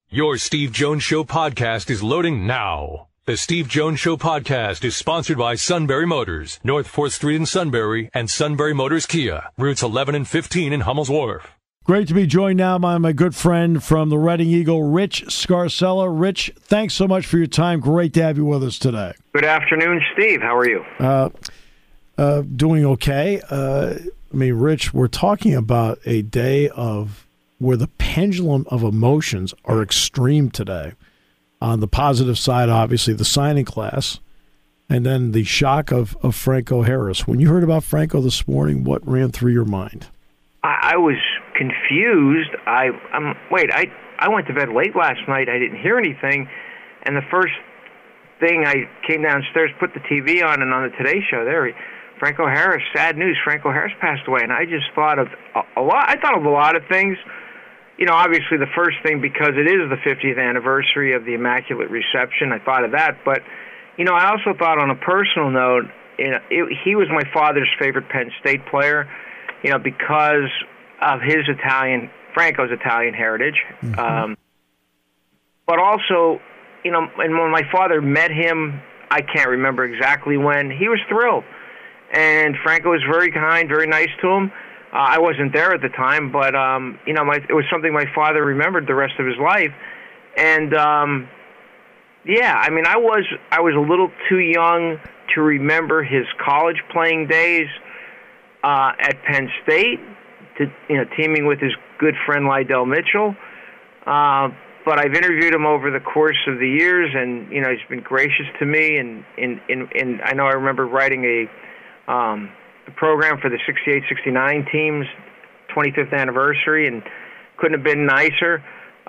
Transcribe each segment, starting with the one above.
Your Steve Jones Show podcast is loading now. The Steve Jones Show podcast is sponsored by Sunbury Motors, North 4th Street in Sunbury, and Sunbury Motors Kia, routes 11 and 15 in Hummel's Wharf. Great to be joined now by my good friend from the Reading Eagle, Rich Scarcella. Rich, thanks so much for your time. Great to have you with us today. Good afternoon, Steve. How are you? Doing okay. Rich, we're talking about a day of where the pendulum of emotions are extreme today. On the positive side, obviously, the signing class, and then the shock of Franco Harris. When you heard about Franco this morning, what ran through your mind? I was confused. I went to bed late last night. I didn't hear anything, and the first thing, I came downstairs, put the TV on, and on the Today Show there, Franco Harris, sad news, Franco Harris passed away, and I just thought of a lot. I thought of a lot of things. You know, obviously the first thing, because it is the 50th anniversary of the Immaculate Reception, I thought of that. But, you know, I also thought on a personal note, he was my father's favorite Penn State player, you know, because of his Franco's Italian heritage. Mm-hmm. But also, you know, and when my father met him, I can't remember exactly when, he was thrilled. And Franco was very kind, very nice to him. I wasn't there at the time, but you know, it was something my father remembered the rest of his life. And yeah, I mean, I was a little too young to remember his college playing days at Penn State, teaming with his good friend Lydell Mitchell. But I've interviewed him over the course of the years, and you know, he's been gracious to me. And I know I remember writing a program for the 68-69 team's 25th anniversary, and couldn't have been nicer.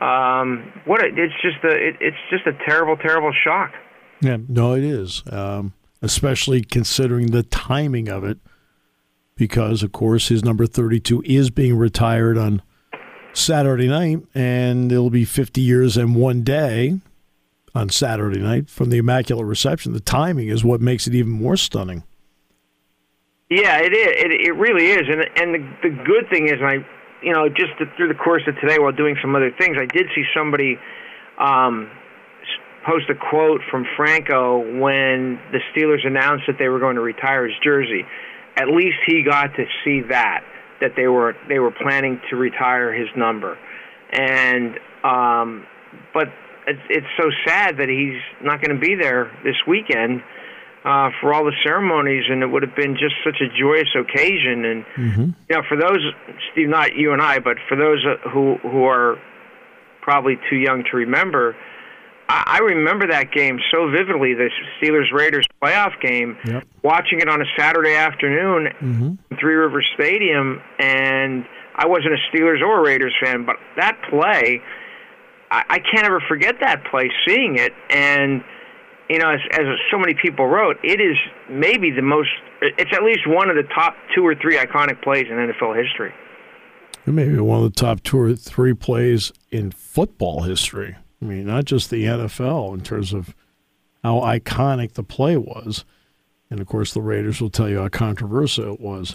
It's just a terrible, terrible shock. Yeah, no, it is, especially considering the timing of it, because of course his number 32 is being retired on Saturday night, and it'll be 50 years and one day on Saturday night from the Immaculate Reception. The timing is what makes it even more stunning. Yeah, it is. It really is. And the good thing is, just through the course of today, while doing some other things, I did see somebody post a quote from Franco when the Steelers announced that they were going to retire his jersey. At least he got to see that they were planning to retire his number. And but it's so sad that he's not going to be there this weekend for all the ceremonies, and it would have been just such a joyous occasion. And you know, for those, Steve, not you and I, but for those who are probably too young to remember, I remember that game so vividly, the Steelers-Raiders playoff game, watching it on a Saturday afternoon in Three Rivers Stadium, and I wasn't a Steelers or Raiders fan, but that play, I can't ever forget that play, seeing it. And you know, as so many people wrote, it is maybe it's at least one of the top 2 or 3 iconic plays in NFL history. It may be one of the top 2 or 3 plays in football history. I mean, not just the NFL, in terms of how iconic the play was. And, of course, the Raiders will tell you how controversial it was.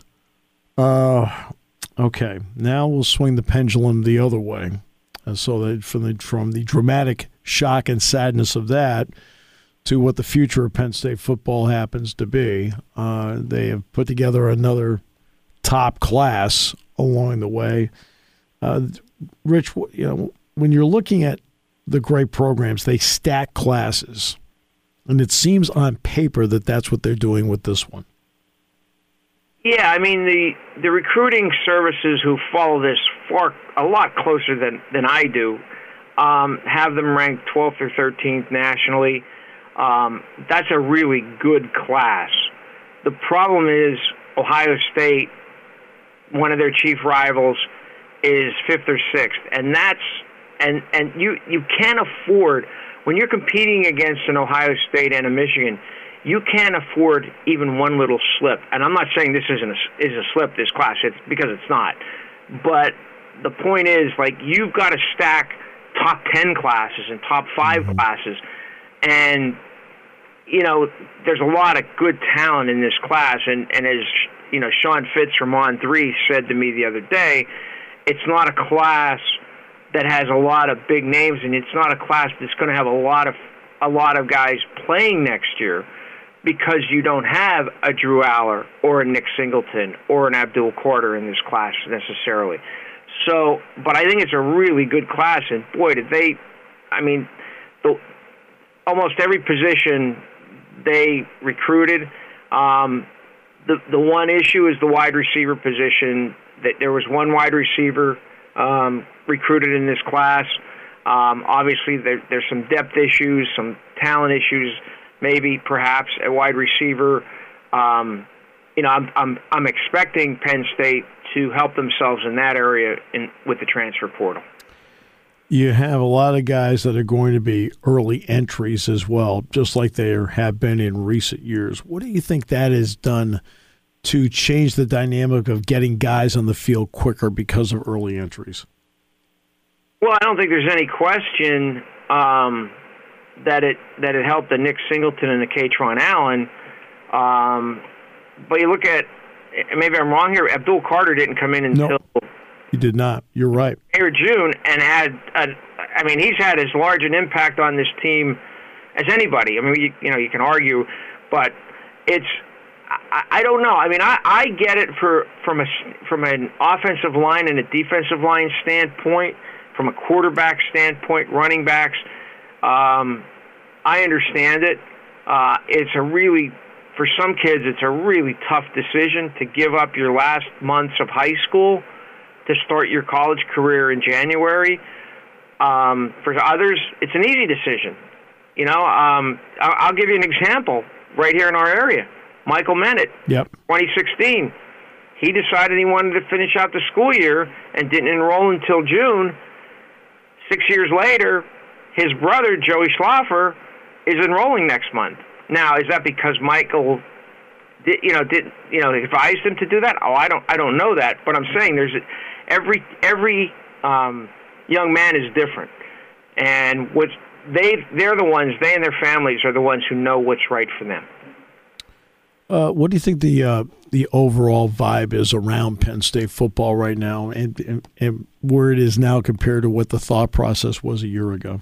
Okay, now we'll swing the pendulum the other way. So that from the dramatic shock and sadness of that to what the future of Penn State football happens to be. They have put together another top class along the way. Rich, you know, when you're looking at the great programs, they stack classes, and it seems on paper that that's what they're doing with this one. Yeah, I mean, the recruiting services who follow this a lot closer than I do have them ranked 12th or 13th nationally. That's a really good class. The problem is Ohio State, one of their chief rivals, is 5th or 6th, and you can't afford, when you're competing against an Ohio State and a Michigan, you can't afford even one little slip. And I'm not saying this is a slip, this class, it's because it's not. But the point is, like, you've got to stack top 10 classes and top 5 classes. And, you know, there's a lot of good talent in this class. And as, you know, Sean Fitz from On3 said to me the other day, it's not a class that has a lot of big names, and it's not a class that's going to have a lot of guys playing next year, because you don't have a Drew Aller or a Nick Singleton or an Abdul Carter in this class necessarily. So, but I think it's a really good class, and boy, did they, I mean, almost every position they recruited. The one issue is the wide receiver position. That there was one wide receiver recruited in this class. Obviously, there's some depth issues, some talent issues, maybe perhaps at wide receiver. I'm expecting Penn State to help themselves in that area with the transfer portal. You have a lot of guys that are going to be early entries as well, just like there have been in recent years. What do you think that has done to change the dynamic of getting guys on the field quicker because of early entries? Well, I don't think there's any question that it helped the Nick Singleton and the Katron Allen. But you look at, maybe I'm wrong here, Abdul Carter didn't come in until... No, he did not. You're right. May or June, and he's had as large an impact on this team as anybody. I mean, you can argue, but it's... I don't know. I mean, I get it from an offensive line and a defensive line standpoint, from a quarterback standpoint, running backs. I understand it. For some kids, it's a really tough decision to give up your last months of high school to start your college career in January. For others, it's an easy decision. I'll give you an example right here in our area. Michael Mennett, 2016. He decided he wanted to finish out the school year and didn't enroll until June. 6 years later, his brother, Joey Schlaffer, is enrolling next month. Now, is that because Michael advised him to do that? Oh, I don't know that, but I'm saying every young man is different, and they're the ones, they and their families are the ones who know what's right for them. What do you think the overall vibe is around Penn State football right now, and where it is now compared to what the thought process was a year ago?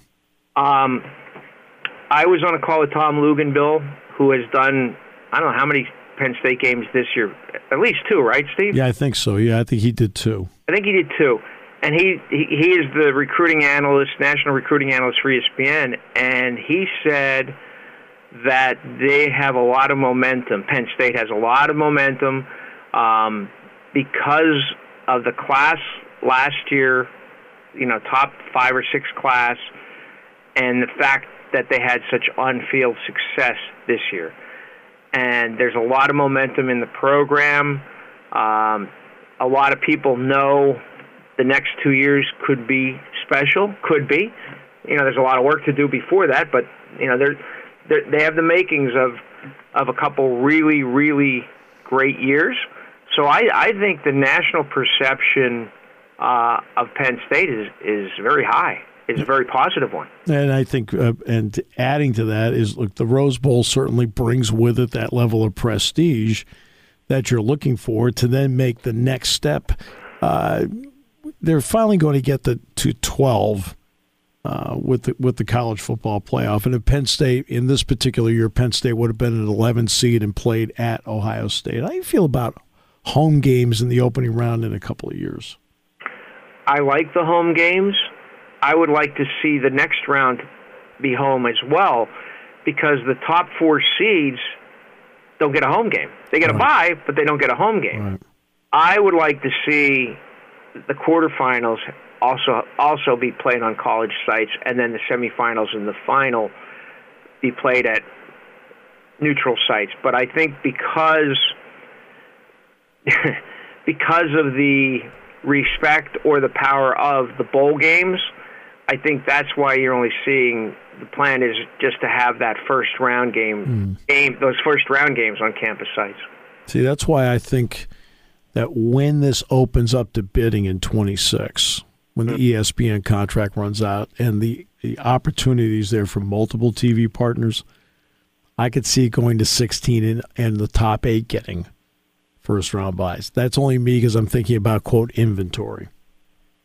I was on a call with Tom Luganbill, who has done, I don't know how many Penn State games this year, at least 2, right, Steve? Yeah, I think so. Yeah, I think he did 2. I think he did 2. And he is the recruiting analyst, national recruiting analyst for ESPN, and he said that they have a lot of momentum. Penn State has a lot of momentum because of the class last year, top 5 or 6 class, and the fact that they had such on-field success this year. And there's a lot of momentum in the program. A lot of people know the next 2 years could be special, could be. There's a lot of work to do before that, but, they have the makings of a couple really, really great years. So I think the national perception of Penn State is very high. It's a very positive one. And I think, and adding to that is, look, the Rose Bowl certainly brings with it that level of prestige that you're looking for to then make the next step. They're finally going to get to 12 with the college football playoff. And if Penn State, in this particular year, Penn State would have been an 11 seed and played at Ohio State. How do you feel about home games in the opening round in a couple of years? I like the home games. I would like to see the next round be home as well, because the top 4 seeds don't get a home game. They get a bye, but they don't get a home game. Right. I would like to see the quarterfinals also be played on college sites, and then the semifinals and the final be played at neutral sites. But I think because of the respect or the power of the bowl games, I think that's why you're only seeing the plan is just to have that first round game, those first round games on campus sites. See, that's why I think that when this opens up to bidding in 26, when the ESPN contract runs out and the opportunities there for multiple TV partners, I could see going to 16 and the top 8 getting first round buys. That's only me because I'm thinking about, quote, inventory.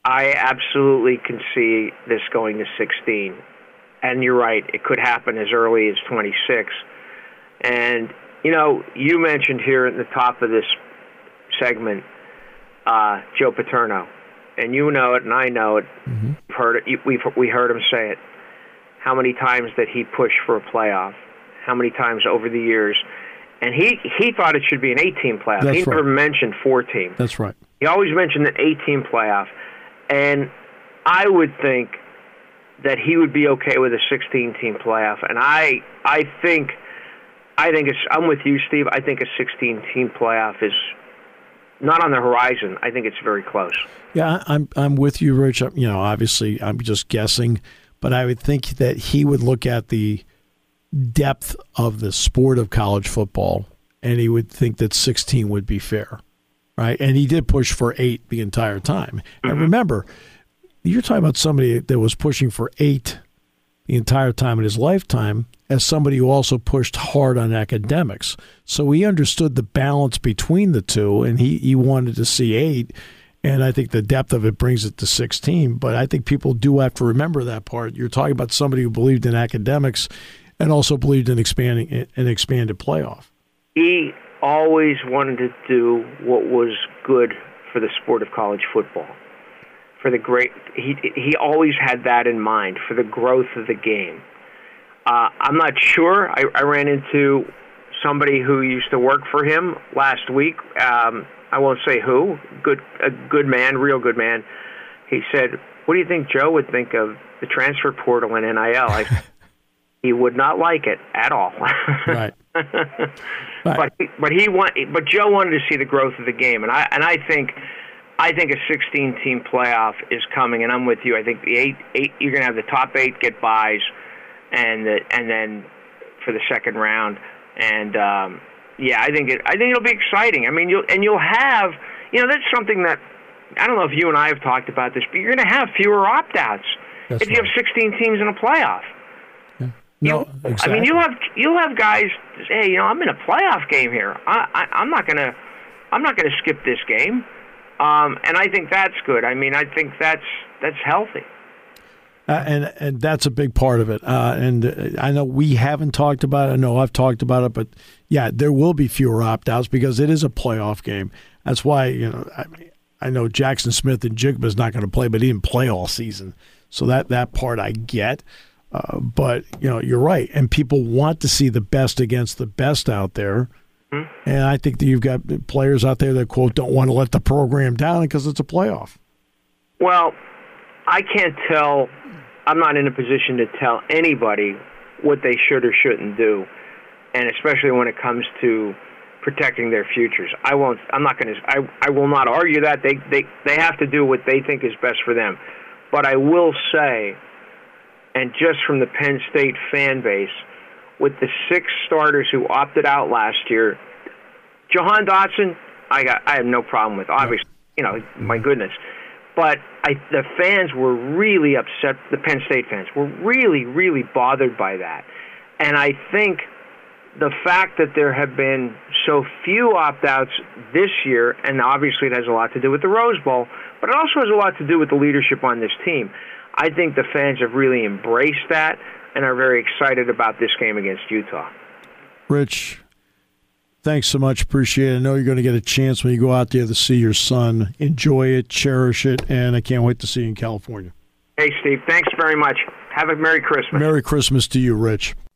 I absolutely can see this going to 16. And you're right, it could happen as early as 26. And, you mentioned here at the top of this segment, Joe Paterno. And you know it, and I know it. Mm-hmm. We've heard it. We heard him say it. How many times that he pushed for a playoff? How many times over the years? And he thought it should be an 8-team playoff. That's he right. never mentioned 4-team. That's right. He always mentioned an 8-team playoff. And I would think that he would be okay with a 16-team playoff. And I think it's. I'm with you, Steve. I think a 16-team playoff is not on the horizon. I think it's very close. Yeah, I'm with you, Rich. Obviously, I'm just guessing, but I would think that he would look at the depth of the sport of college football, and he would think that 16 would be fair, right? And he did push for 8 the entire time. Mm-hmm. And remember, you're talking about somebody that was pushing for 8 the entire time in his lifetime as somebody who also pushed hard on academics. So he understood the balance between the two, and he wanted to see 8. And I think the depth of it brings it to 16. But I think people do have to remember that part. You're talking about somebody who believed in academics and also believed in expanding an expanded playoff. He always wanted to do what was good for the sport of college football. He always had that in mind for the growth of the game. I'm not sure. I ran into somebody who used to work for him last week. I won't say who. A good man, real good man. He said, "What do you think Joe would think of the transfer portal and NIL?" He would not like it at all. Right. But Joe wanted to see the growth of the game, and I think a 16-team playoff is coming, and I'm with you. I think the 8 you're going to have the top 8 get buys, and then for the second round, and I think it'll be exciting. I mean, you'll have, that's something that I don't know if you and I have talked about this, but you're going to have fewer opt-outs if you have 16 teams in a playoff. Yeah. No, exactly. I mean, you'll have guys say, "Hey, I'm in a playoff game here. I'm not gonna skip this game." And I think that's good. I mean, I think that's healthy. And that's a big part of it. And I know we haven't talked about it. I know I've talked about it. But, yeah, there will be fewer opt-outs because it is a playoff game. That's why, I know Jackson Smith and Jigba's not going to play, but he didn't play all season. So that part I get. But, you're right. And people want to see the best against the best out there. And I think that you've got players out there that, quote, don't want to let the program down because it's a playoff. Well, I can't tell. I'm not in a position to tell anybody what they should or shouldn't do, and especially when it comes to protecting their futures. I will not argue that. They have to do what they think is best for them. But I will say, and just from the Penn State fan base, with the 6 starters who opted out last year, Jahan Dotson, I have no problem with. Obviously, my goodness. But the fans were really upset. The Penn State fans were really, really bothered by that. And I think the fact that there have been so few opt-outs this year, and obviously it has a lot to do with the Rose Bowl, but it also has a lot to do with the leadership on this team. I think the fans have really embraced that and are very excited about this game against Utah. Rich, thanks so much. Appreciate it. I know you're going to get a chance when you go out there to see your son. Enjoy it, cherish it, and I can't wait to see you in California. Hey, Steve, thanks very much. Have a Merry Christmas. Merry Christmas to you, Rich.